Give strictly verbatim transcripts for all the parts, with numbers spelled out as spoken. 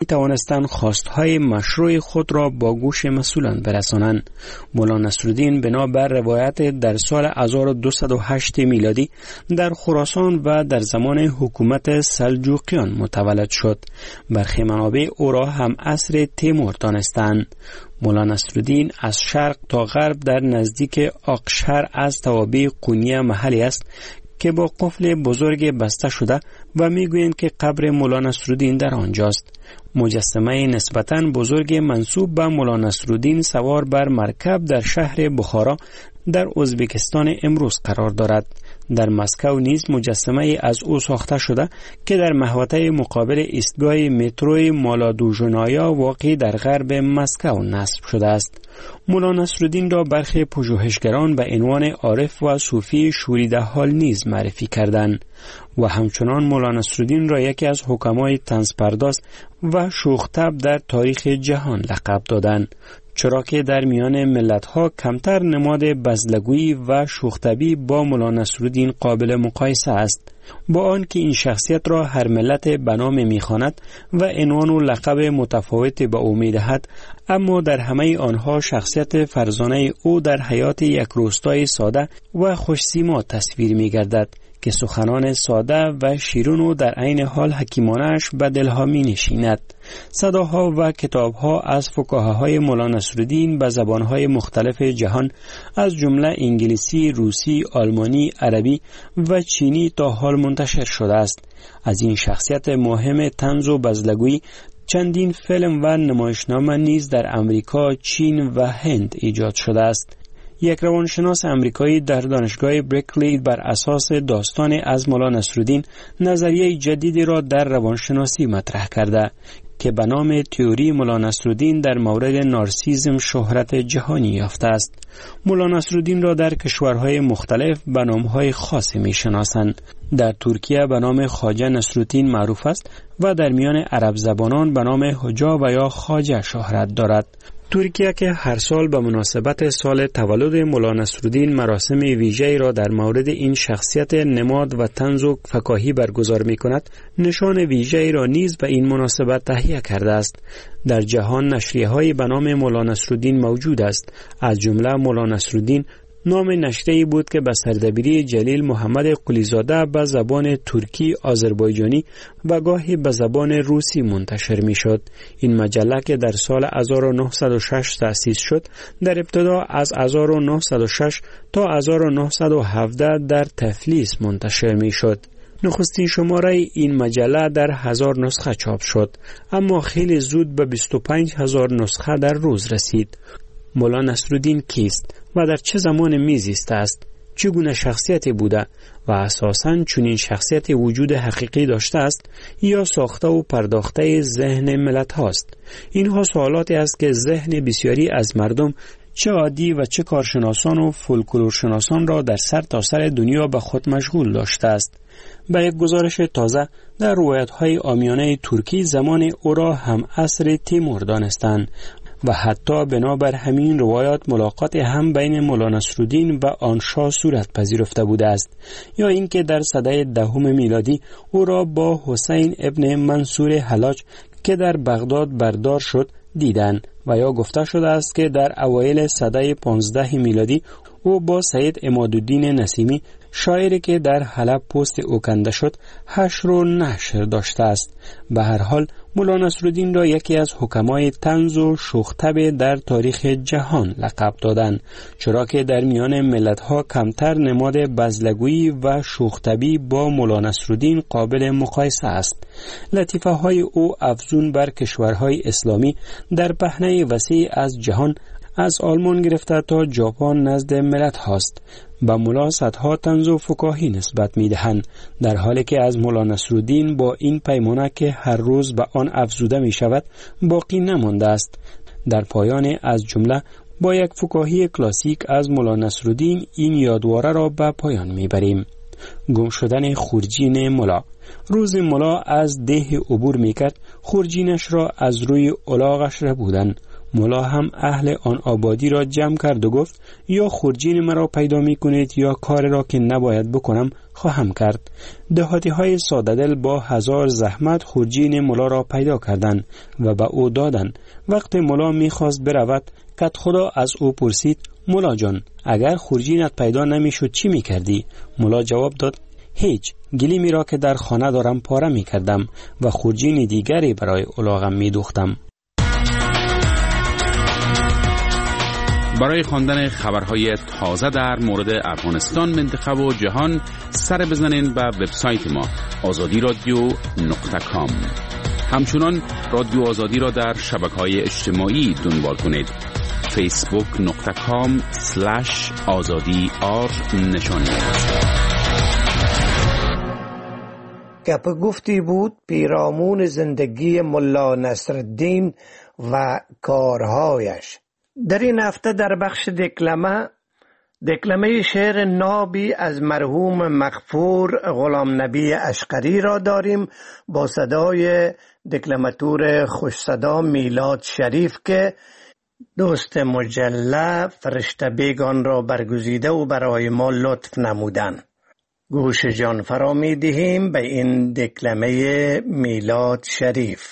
توانستند خواستهای مشروع خود را با گوش مسئولان برسانند. مولا نصرالدین بنابر روایت در سال هزار و دویست و هشت میلادی در خراسان و در زمان حکومت سلجوقیان متولد شد. برخی منابع او را هم عصر تیمور دانستند. مولا نصرالدین از شرق تا غرب در نزدیک آقشهر از توابع قونیه محلی است که با قفل بزرگ بسته شده و میگویند که قبر مولا نصرالدین در آنجاست. مجسمه نسبتاً بزرگ منسوب به مولا نصرالدین سوار بر مرکب در شهر بخارا در ازبکستان امروز قرار دارد. در مسکو نیز مجسمه از او ساخته شده که در محوطه مقابل ایستگاه مترو مالادوژنایا واقع در غرب مسکو نصب شده است. مولا نصرالدین را برخی پژوهشگران به عنوان عارف و صوفی شوریده حال نیز معرفی کردند و همچنان مولا نصرالدین را یکی از حکمای طنزپرداز و شوخ‌طبع در تاریخ جهان لقب دادند، چرا که در میان ملت‌ها کمتر نماد بزلگویی و شوخ‌طبعی با مولا نصرالدین قابل مقایسه است، با آنکه این شخصیت را هر ملت به نام می‌خواند و عنوان و لقب متفاوت به او می‌دهد، اما در همه آنها شخصیت فرزانه او در حیات یک روستای ساده و خوش‌سیما تصویر می‌گردد که سخنان ساده و شیرین و در عین حال حکیمانه‌اش به دلها می‌نشیند. صداها و کتابها از فکاهه‌های مولا نصرالدین به زبان‌های مختلف جهان از جمله انگلیسی، روسی، آلمانی، عربی و چینی تا حال منتشر شده است. از این شخصیت مهم طنز و بزلگویی چندین فیلم و نمایشنامه نیز در امریکا، چین و هند ایجاد شده است. یک روانشناس امریکایی در دانشگاه برکلی بر اساس داستان از مولا نصرالدین نظریه جدیدی را در روانشناسی مطرح کرده که به نام تئوری مولا نصرالدین در مورد نارسیسم شهرت جهانی یافته است. مولا نصرالدین را در کشورهای مختلف به نامهای خاصی می‌شناسند. در ترکیه به نام خواجه نصرالدین معروف است و در میان عرب زبانان به نام حجا و یا خواجه شهرت دارد. ترکیه که هر سال به مناسبت سال تولد مولا نصرالدین مراسم ویژه‌ای را در مورد این شخصیت نماد و طنز و فکاهی برگزار می‌کند، نشان ویژه‌ای را نیز به این مناسبت تهیه کرده است. در جهان نشریه‌های به نام مولا نصرالدین موجود است، از جمله مولا نصرالدین نام نشریه‌ای بود که به سردبیری جلیل محمد قلیزاده به زبان ترکی، آذربایجانی و گاهی به زبان روسی منتشر می‌شد. این مجله که در سال هزار و نهصد و شش تأسیس شد، در ابتدا از هزار و نهصد و شش تا هزار و نهصد و هفده در تفلیس منتشر می‌شد. نخستین شماره این مجله در هزار نسخه چاپ شد، اما خیلی زود به بیست و پنج هزار نسخه در روز رسید. مولا نصرالدین کیست و در چه زمان میزیسته است؟ چگونه شخصیتی بوده و اساساً چنین شخصیتی وجود حقیقی داشته است یا ساخته و پرداخته ذهن ملت هاست؟ اینها سوالاتی است که ذهن بسیاری از مردم، چه عادی و چه کارشناسان و فولکلورشناسان را در سر تا سر دنیا به خود مشغول داشته است. به یک گزارش تازه در روایت‌های عامیانه ترکی زمان او را هم عصر تیمور دانستند و حتی بنابر همین روایات ملاقات هم بین مولا نصرالدین و آن شاه صورت پذیرفته بوده است، یا اینکه در سده دهم میلادی او را با حسین ابن منصور حلاج که در بغداد بردار شد دیدند، و یا گفته شده است که در اوایل سده پانزده میلادی او با سید عمادالدین نسیمی شاعری که در حلب پست او کنده شد حشر و نشر داشته است. به هر حال مولا نصرالدین را یکی از حکمای طنز و شوخ‌طبع در تاریخ جهان لقب دادند، چرا که در میان ملت‌ها کمتر نماد بزلگویی و شوخ‌طبعی با مولا نصرالدین قابل مقایسه است. لطیفه‌های او افزون بر کشورهای اسلامی در پهنه وسیع از جهان از آلمان گرفته تا ژاپن نزد ملت هاست. به مولا صدها طنز و فکاهی نسبت می دهند، در حالی که از مولا نصرالدین با این پیمانه که هر روز به آن افزوده می شود باقی نمانده است. در پایان از جمله با یک فکاهی کلاسیک از مولا نصرالدین این یادواره را به پایان می بریم. گم شدن خورجین مولا. روز مولا از ده عبور می کرد، خورجینش را از روی الاغش ربودند. مولا هم اهل آن آبادی را جمع کرد و گفت یا خورجین مرا پیدا می کنید یا کار را که نباید بکنم خواهم کرد. دهاتی های ساده دل با هزار زحمت خورجین مولا را پیدا کردند و به او دادند. وقت مولا می خواست برود کت خدا از او پرسید مولا جان اگر خورجینت پیدا نمی شد چی می کردی؟ مولا جواب داد هیچ، گلیمی را که در خانه دارم پاره می کردم و خورجین دیگری برای الاغم می دوختم. برای خواندن خبرهای تازه در مورد افغانستان، منطقه و جهان سر بزنین به وبسایت ما آزادی رادیو نقطه کام. همچنان رادیو آزادی را در شبکه‌های اجتماعی دنبال کنید. فیسبوک نقطه کام سلش آزادی آر نشانی. گپ گفتی بود پیرامون زندگی ملا نصرالدین و کارهایش. در این هفته در بخش دکلمه دکلمه شعر نابی از مرحوم مغفور غلام نبی اشقری را داریم با صدای دکلماتور خوش صدا میلاد شریف که دوست مجله فرشته بیگان را برگزیده و برای ما لطف نمودن. گوش جان فرا می دهیم به این دکلمه میلاد شریف.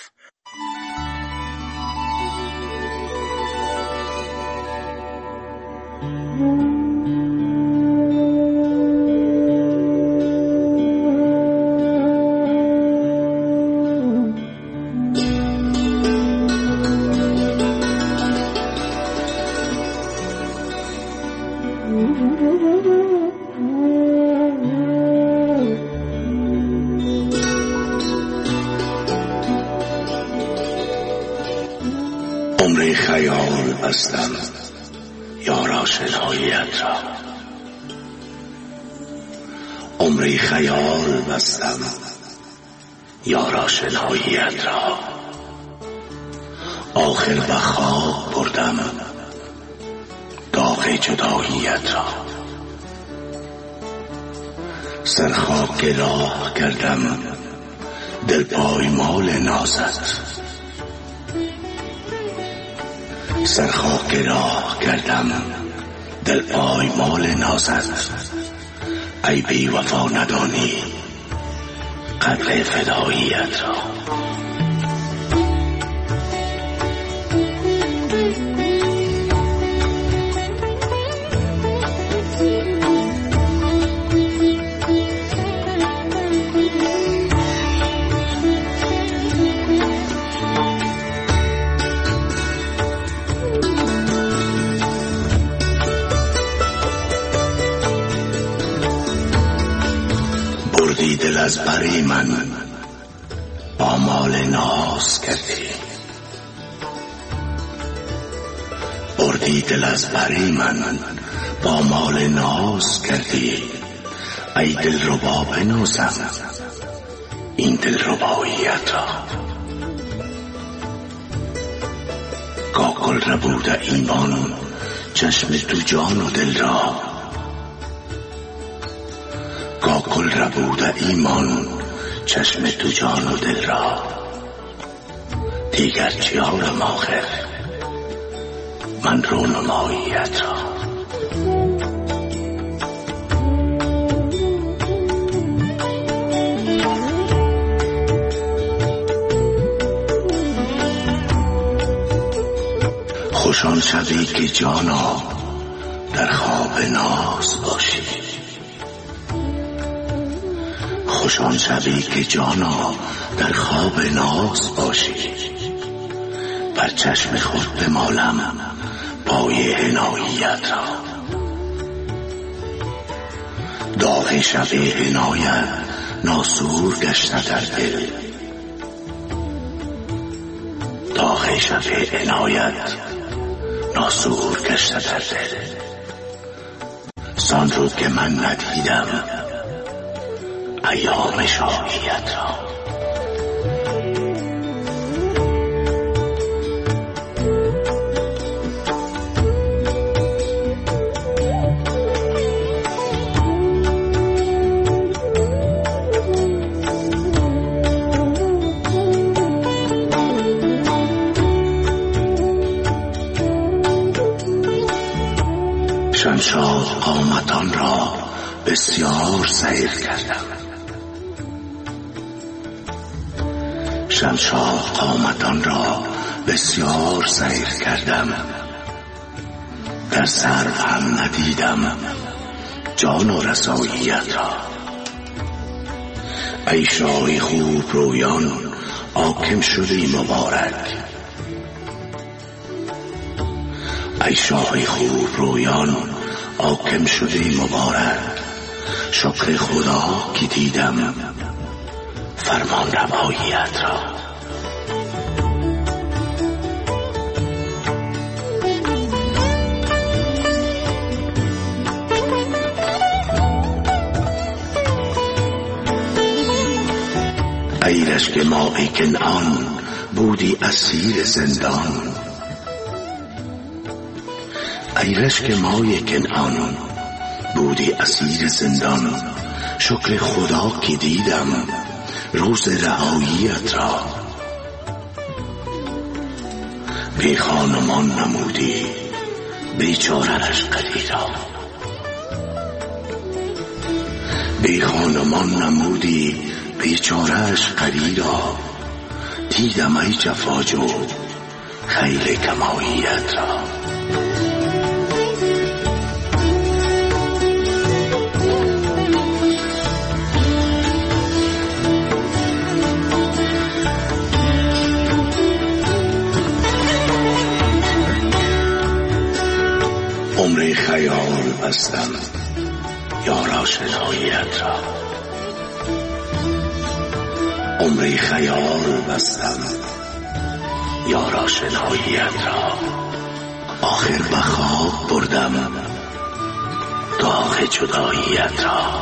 عمر خیال بستم یار آشناییت را، عمر خیال بستم یار آشناییت را، آخر به خواب بردم داغ جداییت را، سرخاک راه کردم دل پایمال نازت، سرخاک راه کردم دل پایمال نازت، ای بی وفا ندانی قدر فداییت را. بردی دل از بری من با مال ناز کردی، بردی دل از بری من با مال ناز کردی، ای دل ربا بنازم این دل رباییت را. کاکل ربوده ایمان چشم تو جان و دل را، کاکل ربوده ایمان چشم تو جان و دل را، دیگر چیارم آخر من رونماییت را. خوشان شبی که جانا در خواب ناز باشی، خوشان شبی که جانا در خواب ناز باشی، بر چشم خود بمالم پای عنایت را. داغ شب عنایت ناسور گشته در دل، داغ شب عنایت ناسور گشته در دل، سان رو که من ندیدم ایام شاهیت را. شمشاد قامتان را بسیار سیر کردم. شمشاد قامتان را بسیار سیر کردم، در سر هم ندیدم جان و رساییت را. ای شاه خوب رویان حاکم شدی مبارک. ای شاه خوب رویان حاکم شدی مبارک. شکر خدا که دیدم فرمان رواییت را. ای رشک ماء کنعان بودی اسیر زندان. ای رشک ماء کنعان بودی اسیر زندان. شکر خدا که دیدم روز رهاییت را. بی خانمان نمودی بیچاره اشقری را. بی خانمان نمودی بیچاره اشقری را. دیدم ای جفاجو خیل کماییت را. عمر خیال بستم یار آشناییت را. عمر خیال بستم یار آشناییت را. آخر به خواب بردم داغ جداییت را.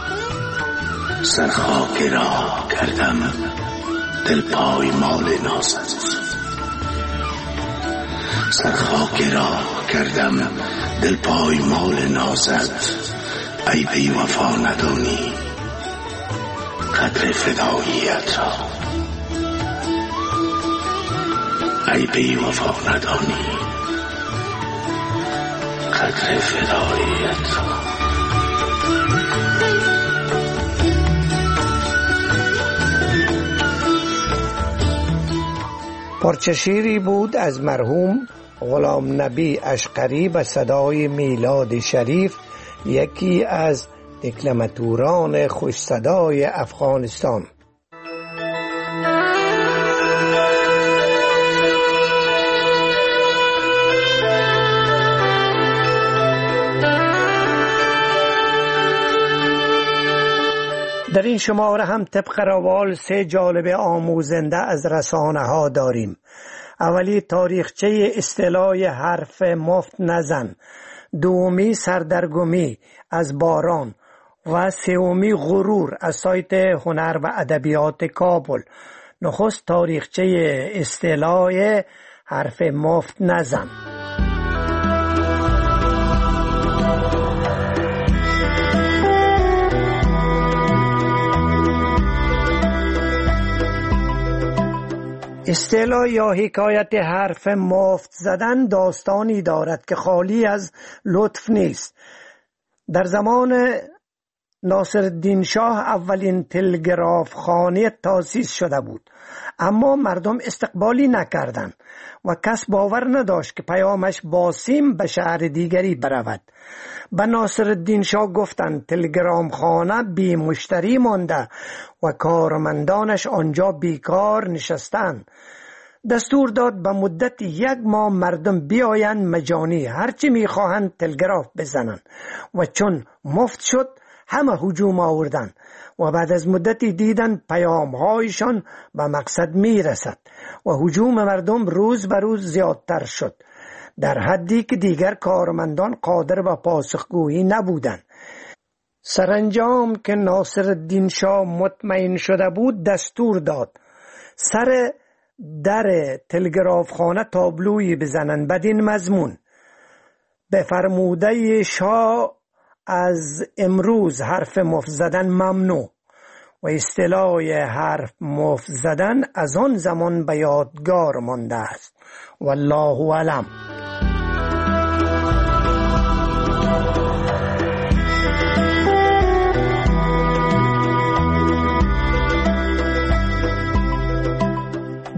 سرخاک را کردم دل پایمال نازت. سرخاک را کردم دل پایمال نازت. ای بی وفا ندانی قدر فداییت را. ای بی وفا ندانی قدر فداییت را. پارچه شیری بود از مرحوم غلام نبی اشقری به صدای میلاد شریف، یکی از دکلماتوران خوش صدای افغانستان. در این شماره هم طبق روال سه جالب آموزنده از رسانه ها داریم. اولی تاریخچه اصطلاح حرف مفت نزن، دومی سردرگمی از باران و سومی غرور از سایت هنر و ادبیات کابل. نخست تاریخچه اصطلاح حرف مفت نزن. اصطلاح یا حکایت حرف مفت زدن داستانی دارد که خالی از لطف نیست. در زمان ناصرالدین شاه اولین تلگراف خانه تأسیس شده بود، اما مردم استقبالی نکردند و کس باور نداشت که پیامش با سیم به شهر دیگری برود. به ناصرالدین شاه گفتند تلگرام خانه بی مشتری مانده و کارمندانش آنجا بیکار نشستند. دستور داد به مدت یک ماه مردم بیایند مجانی هرچی میخواهند تلگراف بزنند و چون مفت شد همه هجوم آوردند و بعد از مدتی دیدند پیامهایشان به مقصد میرسد و هجوم مردم روز به روز زیادتر شد، در حدی که دیگر کارمندان قادر به پاسخگویی نبودند. سرانجام که ناصرالدین شاه مطمئن شده بود دستور داد سر در تلگراف خانه تابلویی بزنند بدین مضمون: به فرموده شاه از امروز حرف مفت زدن ممنوع. و اصطلاح حرف مفت زدن از آن زمان به یادگار مانده است. والله اعلم.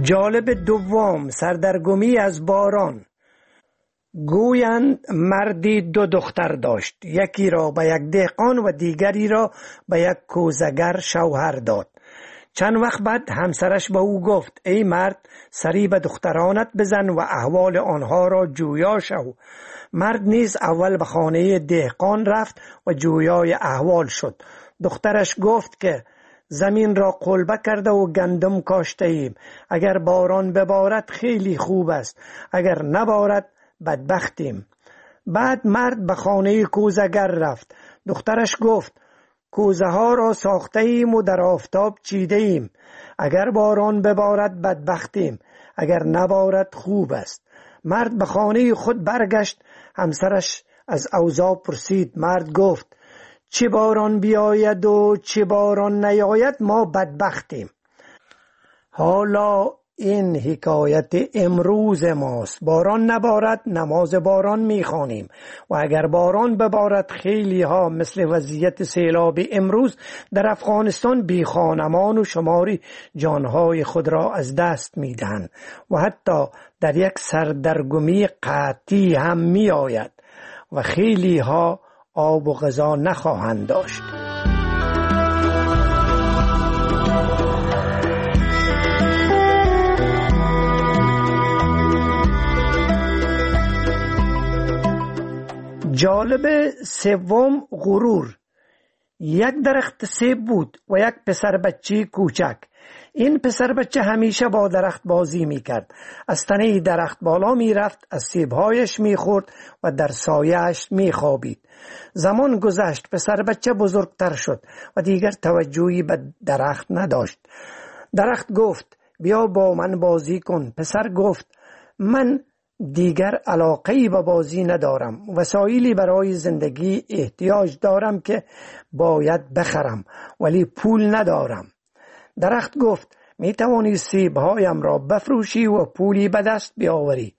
جالب دوم، سردرگمی از باران. گویند مردی دو دختر داشت، یکی را به یک دهقان و دیگری را به یک کوزگر شوهر داد. چند وقت بعد همسرش به او گفت ای مرد، سری به دخترانت بزن و احوال آنها را جویا شو. مرد نیز اول به خانه دهقان رفت و جویای احوال شد. دخترش گفت که زمین را قلبه کرده و گندم کاشته ایم، اگر باران ببارد خیلی خوب است، اگر نبارد بدبختیم. بعد مرد به خانه کوزگر رفت. دخترش گفت کوزه ها را ساخته ایم و در آفتاب چیده ایم، اگر باران ببارد بدبختیم، اگر نبارد خوب است. مرد به خانه خود برگشت. همسرش از اوضاع پرسید. مرد گفت چه باران بیاید و چه باران نیاید ما بدبختیم. حالا این حکایت امروز ماست. باران نبارد نماز باران میخوانیم و اگر باران ببارد خیلی ها مثل وضعیت سیلاب امروز در افغانستان بی خانمان و شماری جانهای خود را از دست میدهند و حتی در یک سردرگمی قحطی هم میآید و خیلی ها آب و غذا نخواهند داشت. جالب سوم، غرور. یک درخت سیب بود و یک پسر بچه کوچک. این پسر بچه همیشه با درخت بازی می کرد. از تنه درخت بالا می رفت، از سیبهایش می خورد و در سایه‌اش می خوابید. زمان گذشت، پسر بچه بزرگتر شد و دیگر توجهی به درخت نداشت. درخت گفت بیا با من بازی کن. پسر گفت من دیگر علاقه‌ای به بازی ندارم، وسایلی برای زندگی احتیاج دارم که باید بخرم ولی پول ندارم. درخت گفت می توانی سیبهایم را بفروشی و پولی به دست بیاوری.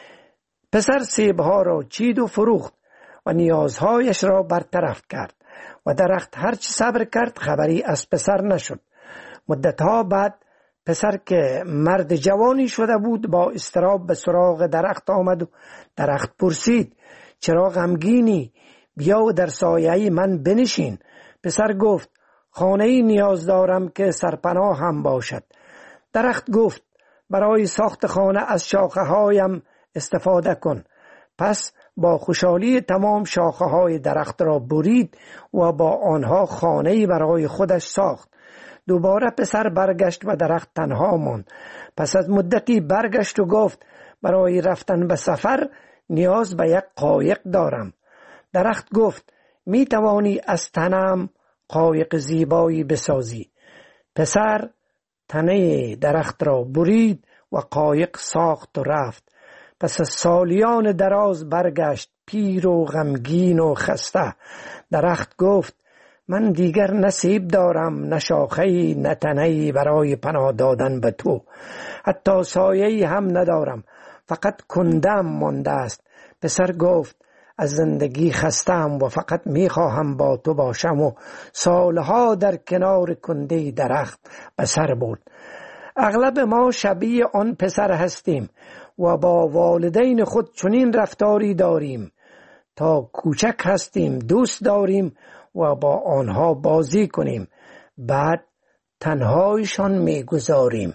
پسر سیبها را چید و فروخت و نیازهایش را برطرف کرد و درخت هرچی صبر کرد خبری از پسر نشد. مدتها بعد پسر که مرد جوانی شده بود با اضطراب به سراغ درخت آمد و درخت پرسید چرا غمگینی؟ بیا و در سایه من بنشین. پسر گفت خانه‌ای نیاز دارم که سرپناه هم باشد. درخت گفت برای ساخت خانه از شاخه هایم استفاده کن. پس با خوشحالی تمام شاخه های درخت را برید و با آنها خانه‌ای برای خودش ساخت. دوباره پسر برگشت و درخت تنها ماند. پس از مدتی برگشت و گفت برای رفتن به سفر نیاز به یک قایق دارم. درخت گفت می توانی از تنم قایق زیبایی بسازی. پسر تنه درخت را برید و قایق ساخت و رفت. پس از سالیان دراز برگشت پیر و غمگین و خسته. درخت گفت من دیگر نه سیب دارم، نه شاخه‌ای، نه تنه‌ای برای پناه دادن به تو. حتی سایه‌ای هم ندارم، فقط کندم مانده است. پسر گفت از زندگی خستم و فقط میخواهم با تو باشم و سالها در کنار کنده درخت به سر برد. اغلب ما شبیه آن پسر هستیم و با والدین خود چنین رفتاری داریم. تا کوچک هستیم دوست داریم و با آنها بازی کنیم، بعد تنهایشان میگذاریم.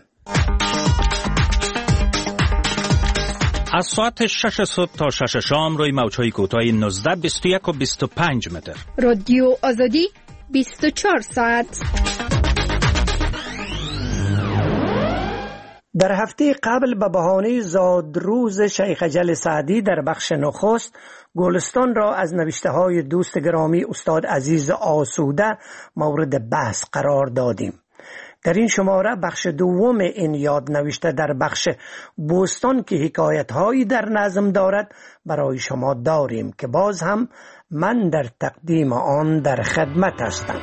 از ساعت شش صبح تا شش شام روی موج‌های کوتاه نوزده، بیست و یک و بیست و پنج متر. رادیو آزادی بیست و چهار ساعت. در هفته قبل به بهانه زادروز شیخ اجل سعدی در بخش نخست گلستان را از نوشته های دوست گرامی استاد عزیز آسوده مورد بحث قرار دادیم. در این شماره بخش دوم این یاد نوشته در بخش بوستان که حکایت هایی در نظم دارد برای شما داریم که باز هم من در تقدیم آن در خدمت هستم.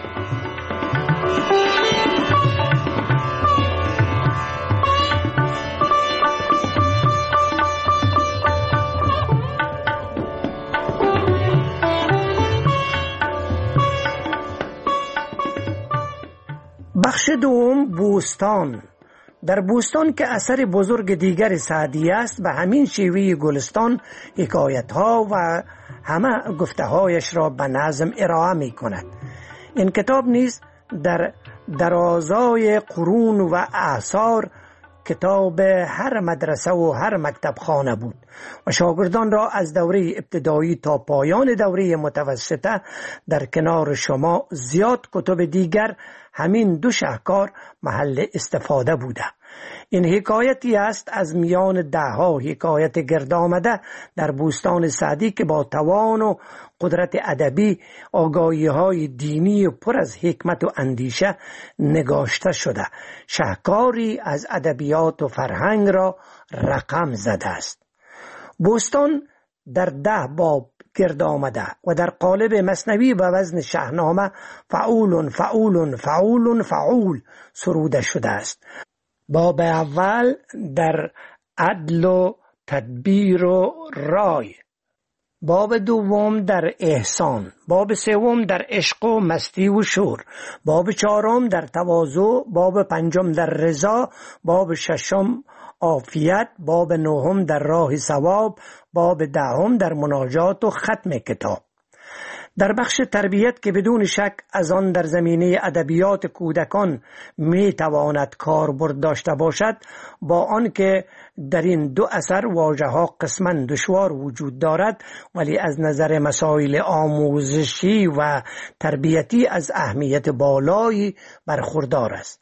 بخش دوم بوستان. در بوستان که اثر بزرگ دیگر سعدی است به همین شیوه گلستان حکایت ها و همه گفته هایش را به نظم ارائه می کند. این کتاب نیز در درازای قرون و اعصار کتاب هر مدرسه و هر مکتب خانه بود و شاگردان را از دوره ابتدایی تا پایان دوره متوسطه در کنار شما زیاد کتب دیگر همین دو شاهکار محل استفاده بوده. این حکایتی است از میان ده ها حکایت گرد آمده در بوستان سعدی که با توان و قدرت ادبی آگاهی های دینی پر از حکمت و اندیشه نگاشته شده. شاهکاری از ادبیات و فرهنگ را رقم زده است. بوستان در ده باب گرد آمده و در قالب مثنوی به وزن شاهنامه فعول فعول فعول فعول سروده شده است. باب اول در عدل و تدبیر و رای، باب دوم در احسان، باب سوم در عشق و مستی و شور، باب چهارم در تواضع، باب پنجم در رضا، باب ششم عافیت، باب نهم در راه ثواب، باب دهم در مناجات و ختم کتاب. در بخش تربیت که بدون شک از آن در زمینه ادبیات کودکان می تواند کاربرد داشته باشد، با آن که در این دو اثر واژه ها قسما دشوار وجود دارد ولی از نظر مسائل آموزشی و تربیتی از اهمیت بالایی برخوردار است.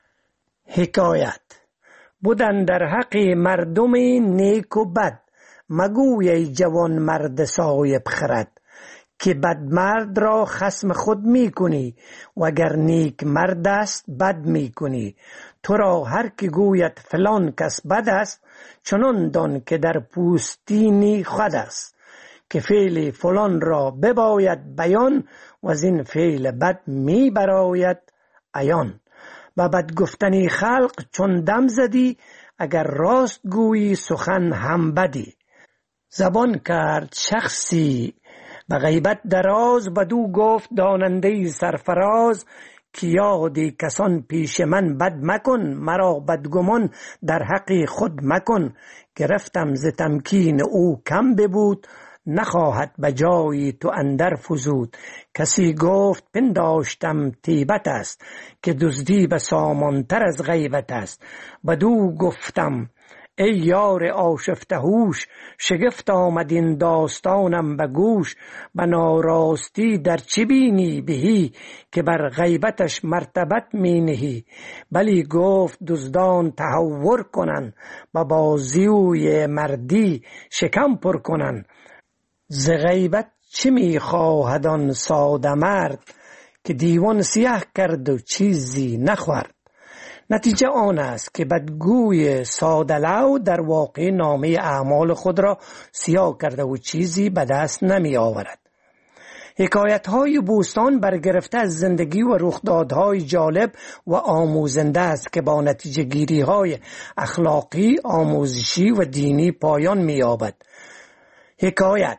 حکایت: بودن در حق مردم نیک و بد، مگوی ای جوان مرد صایب خرد، که بد مرد را خصم خود می کنی و اگر نیک مرد است بد می کنی. تو را هر که گوید فلان کس بد است، چنان دان که در پوستینی خود است، که فعل فلان را بباید بیان و از این فعل بد می براید عیان. و بد گفتنی خلق چون دم زدی، اگر راست گویی سخن هم بدی. زبان کرد شخصی به غیبت دراز، بدو گفت داننده سرفراز، که یادی کسان پیش من بد مکن، مرا بدگمان در حق خود مکن. گرفتم ز تمکین او کم ببود، نخواهد به جایی تو اندر فزود. کسی گفت پنداشتم طیبت است، که دزدی به سامانتر از غیبت است. بدو گفتم ای یار آشفته هوش، شگفت آمد این داستانم به گوش. به ناراستی در چی بینی بهی، که بر غیبتش مرتبت می نهی. بلی گفت دزدان تهور کنن، به بازیوی مردی شکم پر کنن. ز غیبت چی می خواهد آن ساده مرد، که دیوان سیاه کرد و چیزی نخورد. نتیجه آن است که بدگوی سادلو در واقع نامه اعمال خود را سیاه کرده و چیزی به دست نمی آورد. حکایت های بوستان برگرفته از زندگی و رخدادهای جالب و آموزنده است که با نتیجه گیری های اخلاقی، آموزشی و دینی پایان می یابد. حکایت: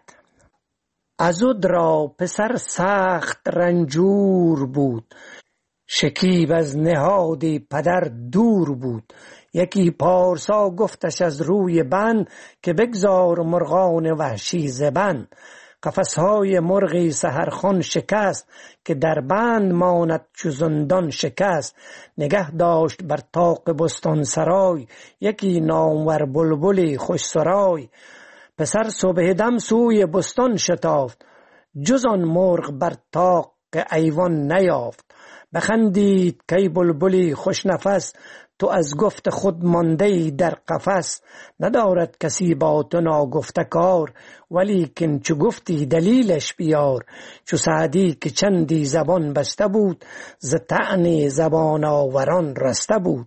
ازود را پسر سخت رنجور بود، شکیب از نهادی پدر دور بود. یکی پارسا گفتش از روی بند، که بگذار مرغان وحشی زبن. قفسهای مرغی سحرخوان شکست، که در بند ماند چو زندان شکست. نگه داشت بر طاق بستان سرای، یکی نامور بلبلی خوش سرای. پسر صبح دم سوی بستان شتافت، جز آن مرغ بر طاق ایوان نیافت. بخندید کی بلبلی خوش نفس، تو از گفت خود مانده در قفس. ندارد کسی با تو ناگفته کار، ولیکن چو گفتی دلیلش بیار. چو سعدی که چندی زبان بسته بود، ز طعن زبان آوران رسته بود.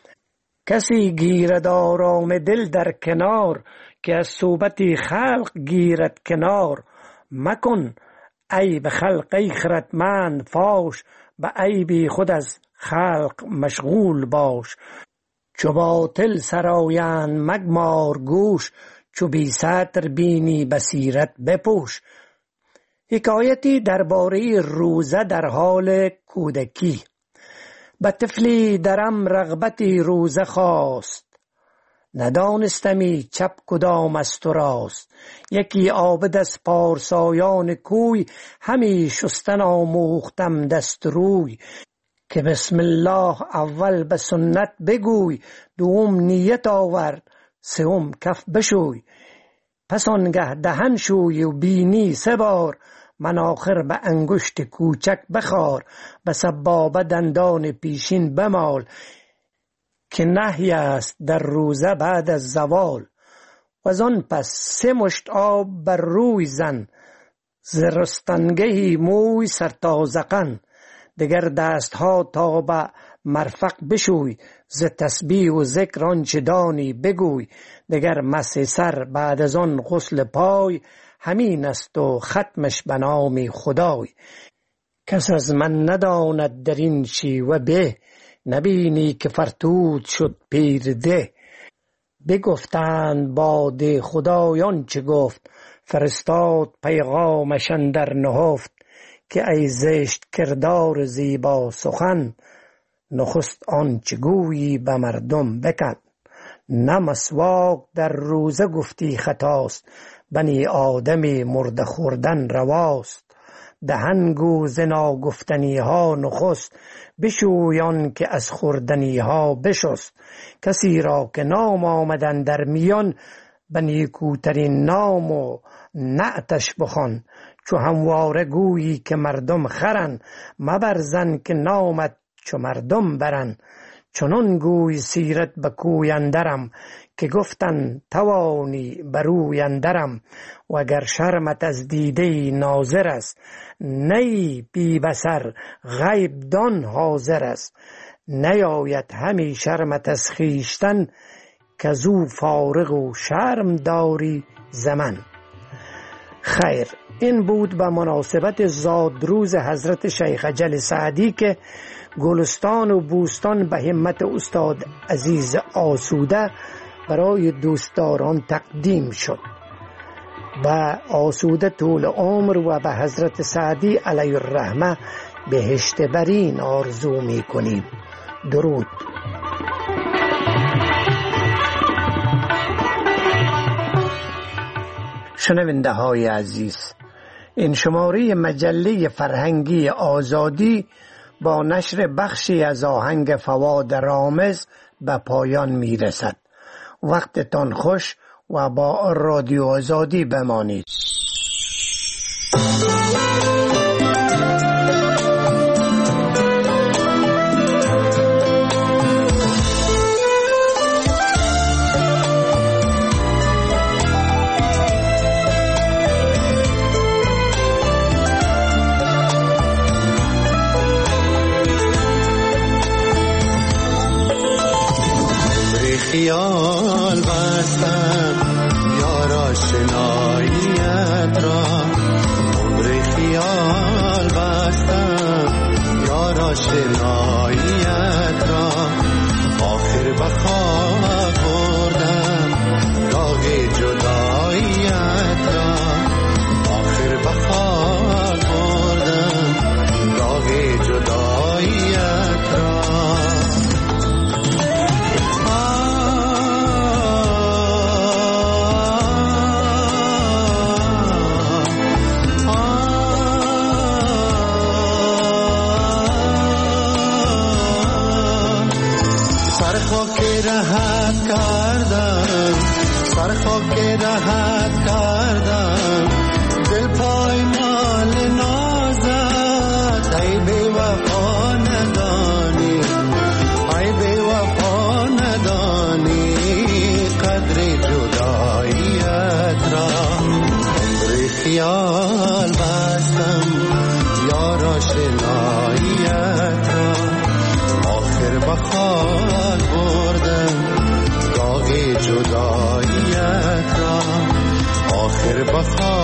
کسی گیرد آرام دل در کنار، که از صحبتی خلق گیرد کنار. مکن عیب خلق ای خردمند فاش، به عیبی خود از خلق مشغول باش. چو باطل سرایند مگمار گوش، چو بی ستر بینی بصیرت بپوش. حکایتی درباره روزه در حال کودکی. به طفلی درم رغبتی روزه خواست، ندانستمی چپ کدام است و راست. یکی عابد از پارسایان کوی، همی شستن آموختم دست روی. که بسم الله اول به سنت بگوی، دوم نیت آور سوم کف بشوی. پس آنگه دهن شوی و بینی سه بار، من آخر به انگشت کوچک بخار. به سبابه دندان پیشین بمال، که نهی است در روزه بعد از زوال. و از آن پس سه مشت آب بر روی زن، ز رستنگهی موی سر تا ذقن. دگر دست ها تا به مرفق بشوی، ز تسبیح و ذکر آنچه دانی بگوی. دگر مسح سر بعد از آن غسل پای، همین است و ختمش به نام خدای. کس از من نداند در این شیوه به، نبینی که فرتود شد پیرده. بگفتند باد خدایان چه گفت، فرستاد پیغامش اندر نهفت. که ای زشت کردار زیبا سخن، نخست آنچه گویی به مردم بکن. نه مسواک در روزه گفتی خطاست، بنی آدم مرده خوردن رواست. دهن گو ز ناگفتنی ها نخست، بشویان که از خوردنی ها بشست. کسی را که نام آمدن در میان، به نیکوترین نام و نعتش بخوان. چو همواره گویی که مردم خرن، مبرزن که نامت چو مردم برن. چنان گوی سیرت به کوی اندرم، که گفتن توانی بروی اندرم. و اگر شرمت از دیده ناظر است، نی بی بصر غیب دان حاضر است. نیاید همی شرمت از خیشتن، که زو فارغ و شرم داری زمن. خیر، این بود به مناسبت زادروز حضرت شیخ اجل سعدی که گلستان و بوستان به همت استاد عزیز آسوده برای دوستداران تقدیم شد. و آسوده طول عمر و به حضرت سعدی علیه الرحمه بهشت برین آرزو می کنیم. درود. شنونده های عزیز، این شماره مجله فرهنگی آزادی با نشر بخشی از آهنگ فواد رامز به پایان می رسد. وقتتان خوش و با رادیو آزادی بمانید. خیال بستم یار آشناییت را، عمر خیال بستم یار آشناییت را. آخر به خواب بردم داغ جداییت را، آخر به خواب بردم داغ جداییت را. راحت کردم سر خاک راحت کردم، دل پایمال نازت. ای بی وفا ندانی، ای بی وفا ندانی قدر جداییت را. عمر خیال بستم یار آشناییت را، آخر به خواب بردم داغ جداییت را. آخر به خواب